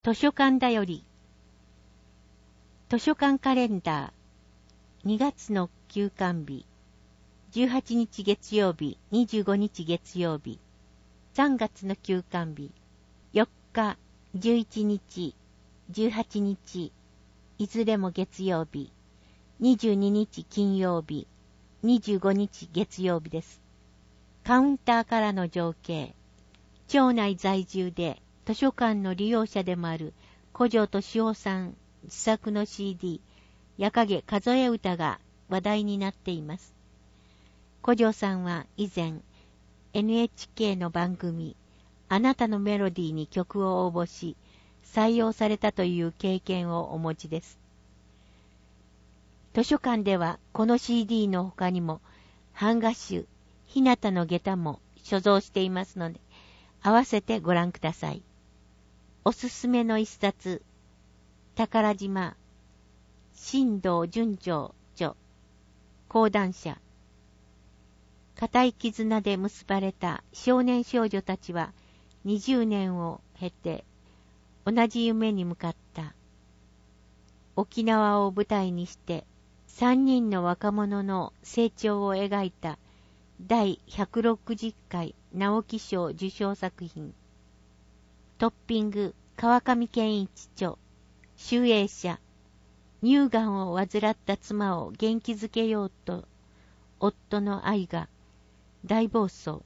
図書館だより。図書館カレンダー。2月の休館日。18日月曜日、25日月曜日。3月の休館日。4日、11日、18日。いずれも月曜日。22日金曜日。25日月曜日です。カウンターからの情景。町内在住で図書館の利用者でもある古城俊夫さん自作の CD、矢影数え歌が話題になっています。古城さんは以前 NHK の番組あなたのメロディーに曲を応募し採用されたという経験をお持ちです。図書館ではこの CD の他にも版画集日向の下駄も所蔵していますので合わせてご覧ください。おすすめの一冊、宝島、新道純情著、講談社。固い絆で結ばれた少年少女たちは20年を経て同じ夢に向かった。沖縄を舞台にして3人の若者の成長を描いた第160回直木賞受賞作品。トッピング川上健一著、集英社。乳がんを患った妻を元気づけようと夫の愛が大暴走。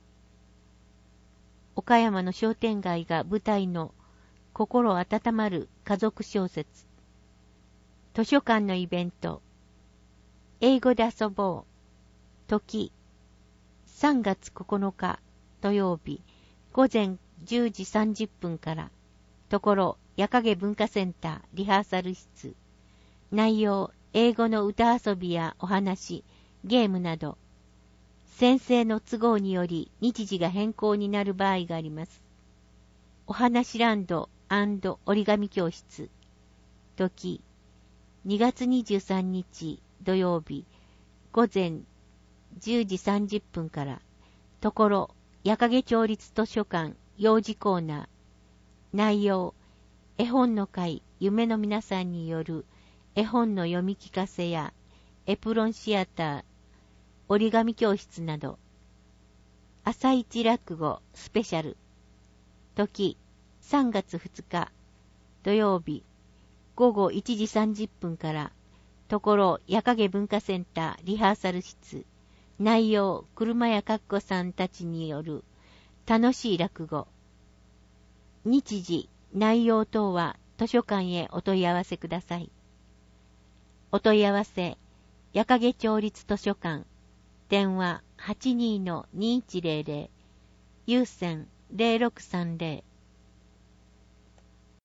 岡山の商店街が舞台の心温まる家族小説。図書館のイベント。英語で遊ぼう。時。3月9日土曜日午前10時30分からところ矢影文化センターリハーサル室。内容英語の歌遊びやお話ゲームなど先生の都合により日時が変更になる場合があります。お話ランド&折り紙教室。時2月23日土曜日午前10時30分からところ矢影町立図書館幼児コーナー。内容絵本の会夢の皆さんによる絵本の読み聞かせやエプロンシアター折り紙教室など。朝一落語スペシャル。時3月2日土曜日午後1時30分からところ矢影文化センターリハーサル室。内容車屋かっこさんたちによる楽しい落語。日時内容等は図書館へお問い合わせください。お問い合わせ矢影町立図書館電話 82-2100 有線 0630